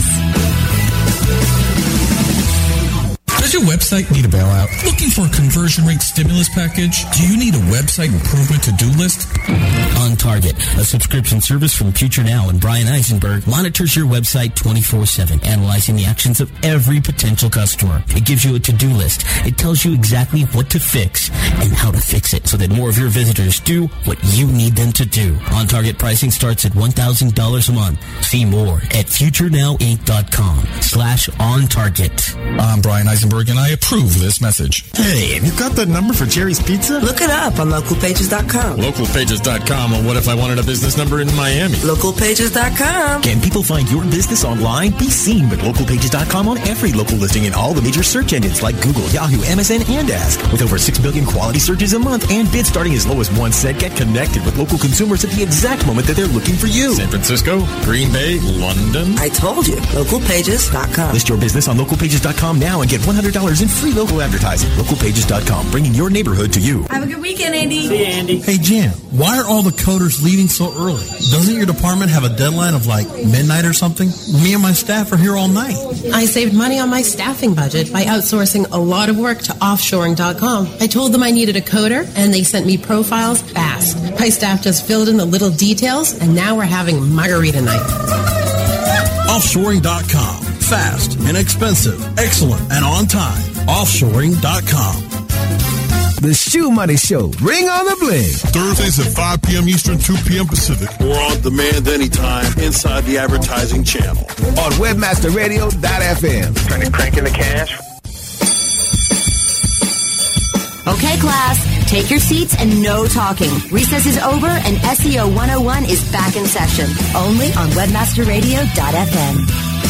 Does your website need a bailout? Looking for a conversion rate stimulus package? Do you need a website improvement to-do list? On Target, a subscription service from Future Now and Brian Eisenberg, monitors your website twenty-four seven, analyzing the actions of every potential customer. It gives you a to-do list. It tells you exactly what to fix and how to fix it so that more of your visitors do what you need them to do. On Target pricing starts at one thousand dollars a month. See more at futurenowinc.com slash on target. I'm Brian Eisenberg, and I approve this message. Hey, have you got the number for Jerry's Pizza? Look it up on local pages dot com. local pages dot com? Well, what if I wanted a business number in Miami? local pages dot com. Can people find your business online? Be seen with local pages dot com on every local listing in all the major search engines like Google, Yahoo, M S N, and Ask. With over six billion quality searches a month and bids starting as low as one cent, get connected with local consumers at the exact moment that they're looking for you. San Francisco, Green Bay, London. I told you. local pages dot com. List your business on local pages dot com now and get one hundred dollars in free local advertising. local pages dot com, bringing your neighborhood to you. Have a good weekend, Andy. See you, Andy. Hey, Jim, why are all the coders leaving so early? Doesn't your department have a deadline of like midnight or something? Me and my staff are here all night. I saved money on my staffing budget by outsourcing a lot of work to offshoring dot com. I told them I needed a coder, and they sent me profiles fast. My staff just filled in the little details, and now we're having margarita night. offshoring dot com. Fast, inexpensive, excellent, and on time. offshoring dot com. The Shoe Money Show. Ring on the bling. Thursdays at five p.m. Eastern, two p.m. Pacific. Or on demand anytime inside the advertising channel. On webmaster radio dot f m. Trying to crank in the cash. Okay, class, take your seats and no talking. Recess is over and S E O one oh one is back in session. Only on webmaster radio dot f m.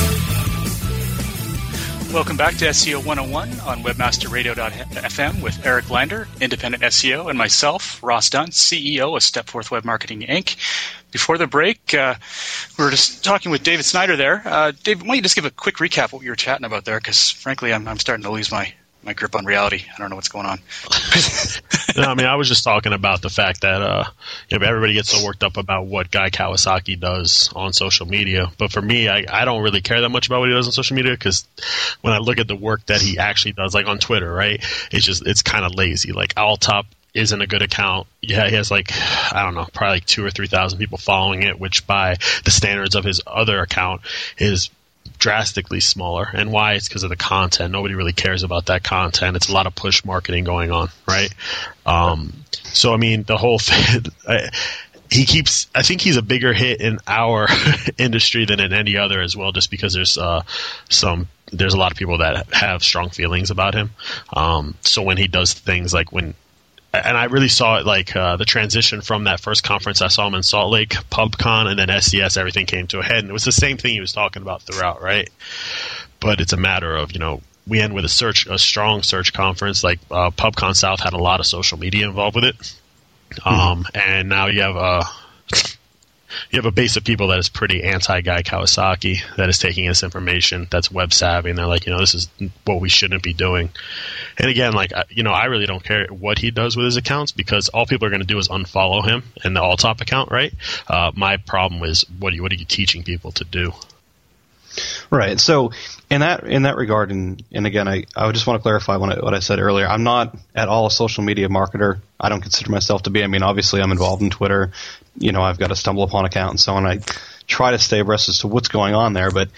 Welcome back to S E O one oh one on webmaster radio dot f m with Eric Lander, independent S E O, and myself, Ross Dunn, C E O of Stepforth Web Marketing, Incorporated. Before the break, uh, we were just talking with David Snyder there. Uh, David, why don't you just give a quick recap of what you were chatting about there? Because, frankly, I'm, I'm starting to lose my, my grip on reality. I don't know what's going on. No, I mean, I was just talking about the fact that uh, you know, everybody gets so worked up about what Guy Kawasaki does on social media. But for me, I, I don't really care that much about what he does on social media because when I look at the work that he actually does, like on Twitter, right, it's just it's kind of lazy. Like Alltop isn't a good account. Yeah, he has like, I don't know, probably like two or three thousand people following it, which by the standards of his other account is drastically smaller. And why? It's because of the content. Nobody really cares about that content. It's a lot of push marketing going on, right? Um, so, I mean, the whole thing, I, he keeps, I think he's a bigger hit in our industry than in any other as well, just because there's uh, some, there's a lot of people that have strong feelings about him. Um, so when he does things like when, and I really saw it like uh, the transition from that first conference I saw him in Salt Lake, PubCon, and then S C S, everything came to a head. And it was the same thing he was talking about throughout, right? But it's a matter of, you know, we end with a search, a strong search conference. Like uh, PubCon South had a lot of social media involved with it. Um, mm-hmm. And now you have a, you have a base of people that is pretty anti-Guy Kawasaki that is taking this information that's web savvy, and they're like, you know, this is what we shouldn't be doing. And again, like, you know, I really don't care what he does with his accounts because all people are going to do is unfollow him in the Alltop account, right? Uh, my problem is what are you, what are you teaching people to do? Right. So in that in that regard, and, and again, I, I just want to clarify what I, what I said earlier. I'm not at all a social media marketer. I don't consider myself to be. I mean, obviously, I'm involved in Twitter. You know, I've got a Stumble Upon account and so on. I try to stay abreast as to what's going on there. But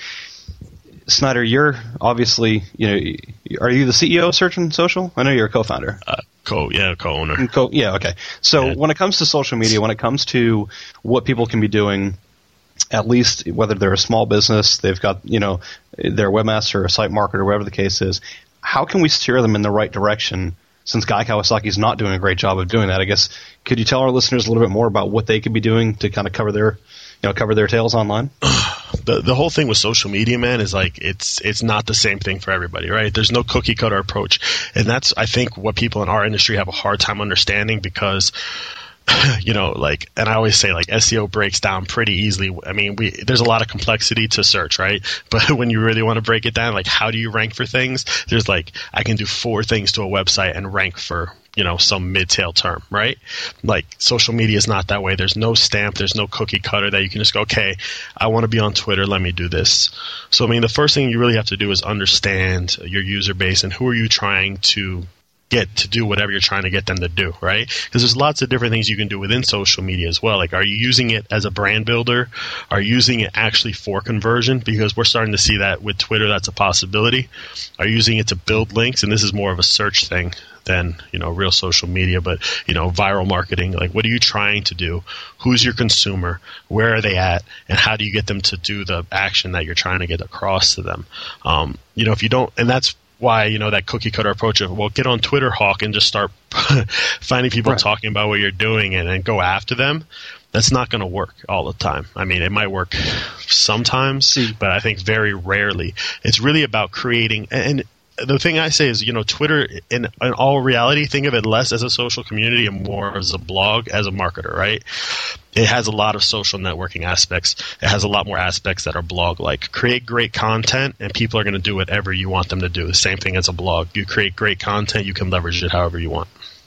Snyder, you're obviously, you know, are you the C E O of Search and Social? I know you're a co-founder. Uh, co, yeah, co-owner. Co, yeah, okay. So yeah. When it comes to social media, when it comes to what people can be doing, at least whether they're a small business, they've got, you know, their webmaster or a site marketer, whatever the case is, how can we steer them in the right direction since Guy Kawasaki is not doing a great job of doing that? I guess, could you tell our listeners a little bit more about what they could be doing to kind of cover their, you know, cover their tails online? The the whole thing with social media, man, is like it's it's not the same thing for everybody, right? There's no cookie cutter approach. And that's, I think, what people in our industry have a hard time understanding because you know, like, and I always say, like, S E O breaks down pretty easily. I mean, we there's a lot of complexity to search, right? But when you really want to break it down, like, how do you rank for things? There's like, I can do four things to a website and rank for, you know, some mid-tail term, right? Like, social media is not that way. There's no stamp. There's no cookie cutter that you can just go, okay, I want to be on Twitter. Let me do this. So, I mean, the first thing you really have to do is understand your user base and who are you trying to get to do whatever you're trying to get them to do, right? Because there's lots of different things you can do within social media as well. Like, are you using it as a brand builder? Are you using it actually for conversion? Because we're starting to see that with Twitter, that's a possibility. Are you using it to build links? And this is more of a search thing than, you know, real social media, but, you know, viral marketing. Like, what are you trying to do? Who's your consumer? Where are they at? And how do you get them to do the action that you're trying to get across to them? Um, you know, if you don't, and that's why, you know, that cookie cutter approach of, well, get on Twitter Hawk and just start finding people right. talking about what you're doing and, and go after them. That's not going to work all the time. I mean, it might work sometimes, See. but I think very rarely. It's really about creating, and the thing I say is, you know, Twitter, in, in all reality, think of it less as a social community and more as a blog, as a marketer, right? It has a lot of social networking aspects. It has a lot more aspects that are blog-like. Create great content, and people are going to do whatever you want them to do. The same thing as a blog. You create great content, you can leverage it however you want.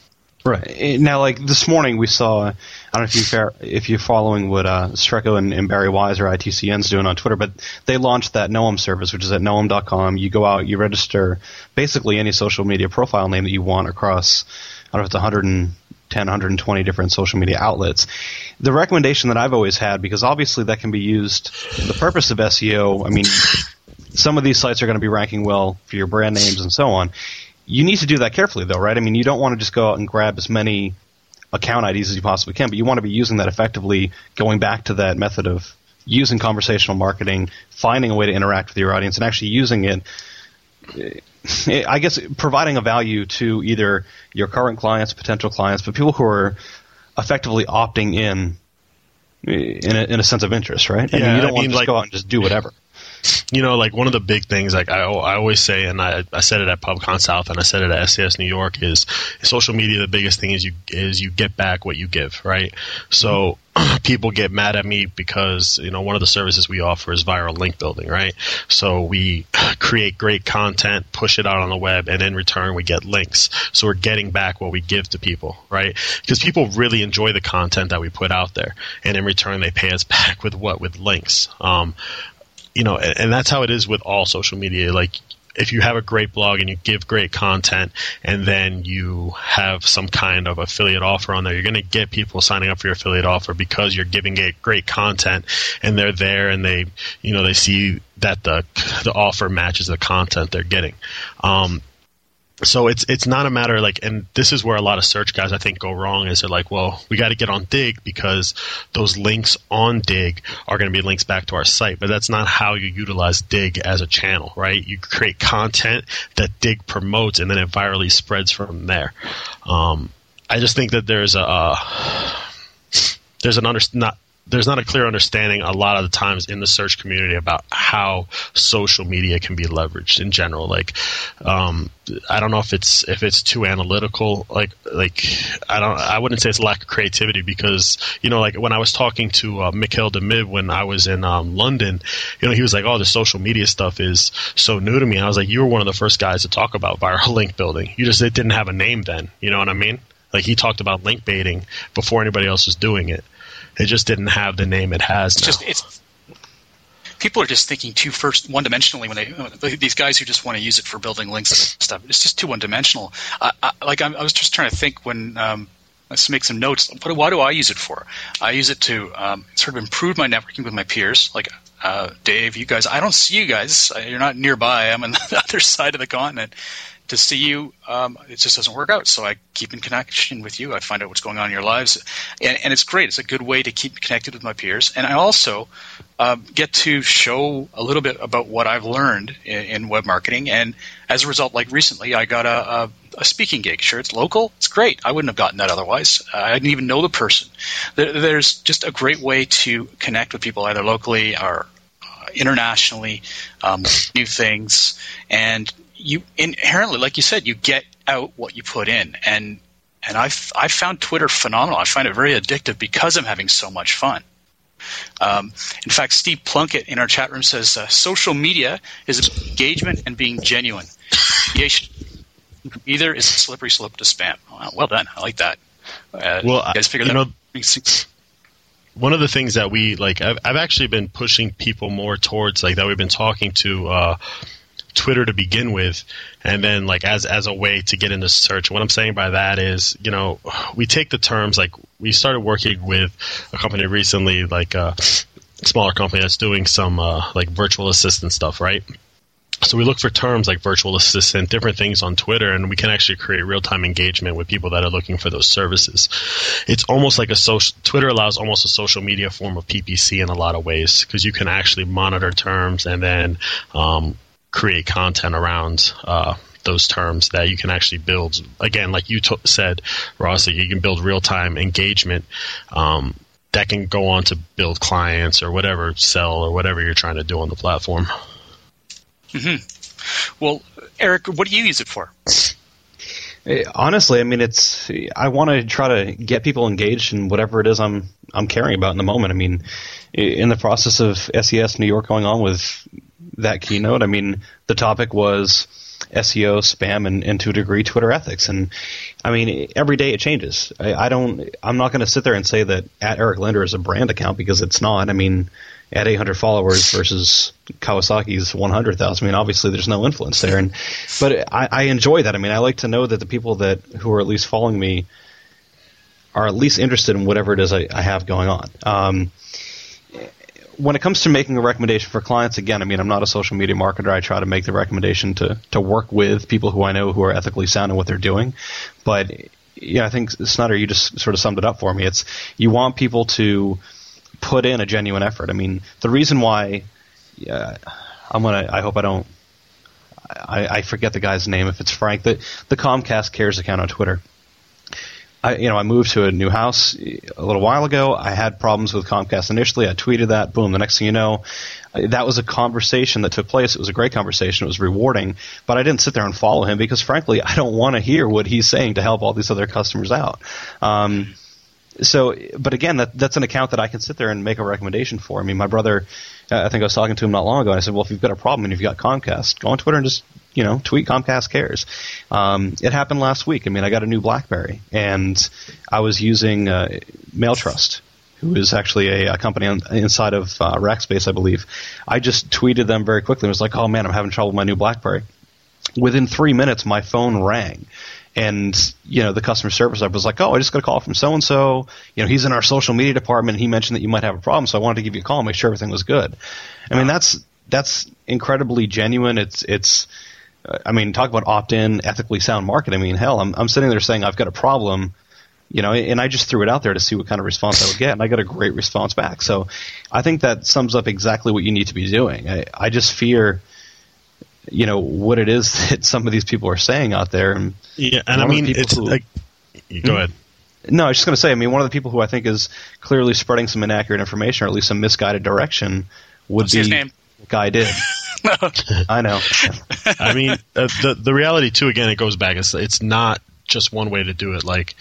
Right. Now, like this morning, we saw, I don't know if, you, if you're following what uh, Strecco and, and Barry Wise or I T C N's doing on Twitter, but they launched that Noam service, which is at noam dot com. You go out, you register basically any social media profile name that you want across, I don't know if it's one hundred ten, one hundred twenty different social media outlets. The recommendation that I've always had, because obviously that can be used for the purpose of S E O, I mean, some of these sites are going to be ranking well for your brand names and so on. You need to do that carefully, though, right? I mean, you don't want to just go out and grab as many account I Ds as you possibly can, but you want to be using that effectively, going back to that method of using conversational marketing, finding a way to interact with your audience, and actually using it, I guess, providing a value to either your current clients, potential clients, but people who are effectively opting in in a, in a sense of interest, right? I yeah, mean, you don't I want mean, to just like, go out and just do whatever. you know, like one of the big things, like I, I always say, and I, I said it at PubCon South, and I said it at S C S New York, is social media. The biggest thing is you is you get back what you give, right? So people get mad at me because, you know, one of the services we offer is viral link building, right? So we create great content, push it out on the web, and in return we get links. So we're getting back what we give to people, right? Because people really enjoy the content that we put out there, and in return they pay us back with what? With links. Um, you know, and, and that's how it is with all social media. Like, if you have a great blog and you give great content and then you have some kind of affiliate offer on there, you're going to get people signing up for your affiliate offer because you're giving it great content, and they're there and they, you know, they see that the the offer matches the content they're getting. Um, So it's it's not a matter like, and this is where a lot of search guys I think go wrong, is they're like, well, we got to get on Digg because those links on Digg are going to be links back to our site. But that's not how you utilize Digg as a channel, right? You create content that Digg promotes, and then it virally spreads from there. Um, I just think that there's a uh, there's an under not. There's not a clear understanding a lot of the times in the search community about how social media can be leveraged in general. Like, um, I don't know if it's if it's too analytical. Like, like I don't. I wouldn't say it's a lack of creativity, because, you know, like when I was talking to uh, Mikhail Demid when I was in um, London, you know, he was like, "Oh, the social media stuff is so new to me." And I was like, "You were one of the first guys to talk about viral link building. You just it didn't have a name then. You know what I mean? Like, he talked about link baiting before anybody else was doing it. It just didn't have the name it has now." It's just it's people are just thinking too first one dimensionally when they these guys who just want to use it for building links and stuff. It's just too one dimensional. I, I, like I'm, I was just trying to think when um, let's make some notes. What, why do I use it for? I use it to um, sort of improve my networking with my peers. Like uh, Dave, you guys. I don't see you guys. You're not nearby. I'm on the other side of the continent. To see you, um, it just doesn't work out. So I keep in connection with you. I find out what's going on in your lives, and, and it's great. It's a good way to keep connected with my peers. And I also um, get to show a little bit about what I've learned in, in web marketing. And as a result, like recently, I got a, a, a speaking gig. Sure, it's local. It's great. I wouldn't have gotten that otherwise. I didn't even know the person. There, there's just a great way to connect with people, either locally or uh, internationally, um, new things, and you inherently, like you said, you get out what you put in, and and I've I found Twitter phenomenal. I find it very addictive because I'm having so much fun. Um, in fact, Steve Plunkett in our chat room says uh, social media is engagement and being genuine. Either is a slippery slope to spam. Well, well done. I like that. Uh, well, you guys figured you that know, out. One of the things that we like, I've, I've actually been pushing people more towards, like, that we've been talking to. Uh, Twitter to begin with, and then like as as a way to get into search. What I'm saying by that is, you know, we take the terms, like we started working with a company recently, like a smaller company that's doing some uh, like virtual assistant stuff, right? So we look for terms like virtual assistant, different things on Twitter, and we can actually create real-time engagement with people that are looking for those services. It's almost like a social, Twitter allows almost a social media form of P P C in a lot of ways, because you can actually monitor terms and then um, create content around uh, those terms that you can actually build. Again, like you t- said, Ross, that you can build real-time engagement um, that can go on to build clients or whatever, sell or whatever you're trying to do on the platform. Mm-hmm. Well, Eric, what do you use it for? Honestly, I mean, it's. I want to try to get people engaged in whatever it is I'm I'm caring about in the moment. I mean, in the process of S E S New York going on with that keynote, I mean, the topic was S E O, spam, and, and to a degree, Twitter ethics. And I mean, every day it changes. I, I don't. I'm not going to sit there and say that at Eric Lander is a brand account, because it's not. I mean, at eight hundred followers versus Kawasaki's one hundred thousand. I mean, obviously there's no influence there. And but I, I enjoy that. I mean, I like to know that the people that who are at least following me are at least interested in whatever it is I, I have going on. Um, when it comes to making a recommendation for clients, again, I mean, I'm not a social media marketer. I try to make the recommendation to to work with people who I know who are ethically sound in what they're doing. But yeah, I think Snutter, you just sort of summed it up for me. It's you want people to put in a genuine effort. I mean, the reason why yeah, I'm gonna. I hope I don't. I, I forget the guy's name. If it's Frank, the the Comcast Cares account on Twitter. I, you know, I moved to a new house a little while ago. I had problems with Comcast initially. I tweeted that. Boom. The next thing you know, that was a conversation that took place. It was a great conversation. It was rewarding. But I didn't sit there and follow him because, frankly, I don't want to hear what he's saying to help all these other customers out. Um, so, but again, that, that's an account that I can sit there and make a recommendation for. I mean, my brother, uh, I think I was talking to him not long ago, and I said, well, if you've got a problem and you've got Comcast, go on Twitter and just, you know, tweet Comcast cares. Um, it happened last week. I mean, I got a new BlackBerry, and I was using uh, MailTrust, who is actually a, a company on, inside of uh, Rackspace, I believe. I just tweeted them very quickly. It was like, oh, man, I'm having trouble with my new BlackBerry. Within three minutes, my phone rang. And, you know, the customer service rep was like, oh, I just got a call from so-and-so. You know, he's in our social media department. And he mentioned that you might have a problem, so I wanted to give you a call and make sure everything was good. I mean, that's that's incredibly genuine. It's it's. I mean, talk about opt-in, ethically sound marketing. I mean, hell, I'm I'm sitting there saying I've got a problem, you know, and I just threw it out there to see what kind of response I would get, and I got a great response back. So I think that sums up exactly what you need to be doing. I, I just fear, you know, what it is that some of these people are saying out there. And yeah, and I mean, it's who, like, you go ahead. No, I was just going to say, I mean, one of the people who I think is clearly spreading some inaccurate information, or at least some misguided direction, would What's be his name? the guy did. I know. I mean, uh, the the reality too. Again, it goes back. It's it's not just one way to do it. Like,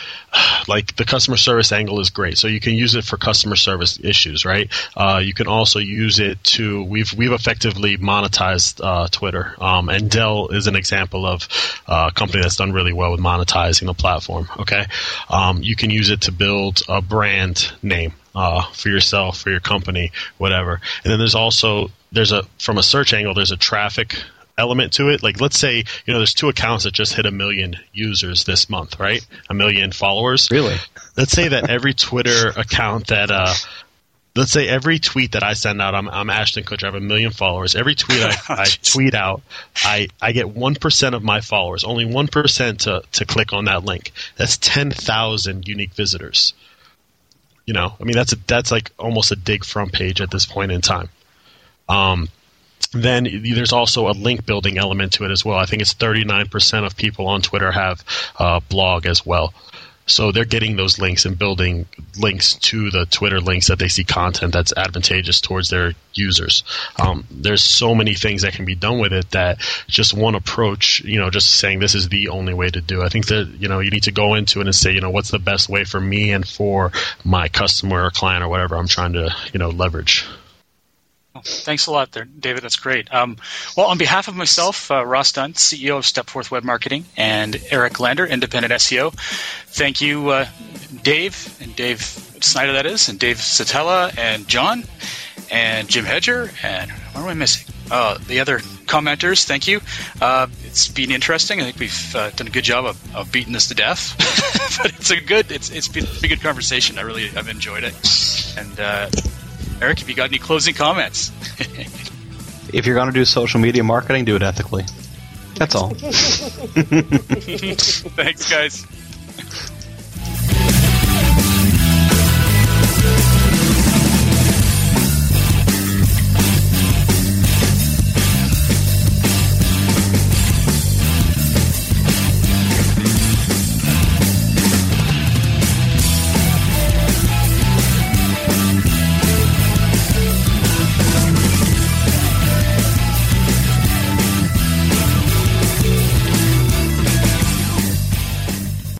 like the customer service angle is great. So you can use it for customer service issues, right? Uh, you can also use it to. We've we've effectively monetized uh, Twitter, um, and Dell is an example of uh, a company that's done really well with monetizing the platform. Okay, um, you can use it to build a brand name uh, for yourself, for your company, whatever. And then there's also there's a from a search angle, there's a traffic element to it. Like, let's say, you know, there's two accounts that just hit a million users this month, right? A million followers. Really? Let's say that every Twitter account that, uh, let's say every tweet that I send out, I'm, I'm Ashton Kutcher, I have a million followers. Every tweet I, I tweet out, I, I get one percent of my followers, only one percent to, to click on that link. That's ten thousand unique visitors. You know, I mean, that's a, that's like almost a dig front page at this point in time. Um, Then there's also a link building element to it as well. I think it's thirty-nine percent of people on Twitter have uh, blog as well. So they're getting those links and building links to the Twitter links that they see content that's advantageous towards their users. Um, there's so many things that can be done with it that just one approach, you know, just saying this is the only way to do it. I think that, you know, you need to go into it and say, you know, what's the best way for me and for my customer or client or whatever I'm trying to, you know, leverage. Thanks a lot there, David. That's great. Um, well, on behalf of myself, uh, Ross Dunn, C E O of Stepforth Web Marketing, and Eric Lander, Independent S E O, thank you, uh, Dave, and Dave Snyder, that is, and Dave Satella, and John, and Jim Hedger, and what am I missing? Uh, the other commenters, thank you. Uh, it's been interesting. I think we've uh, done a good job of, of beating this to death, but it's a good, it's it's been a good conversation. I really, I've enjoyed it, and. Uh, Eric, have you got any closing comments? If you're going to do social media marketing, do it ethically. That's all. Thanks, guys.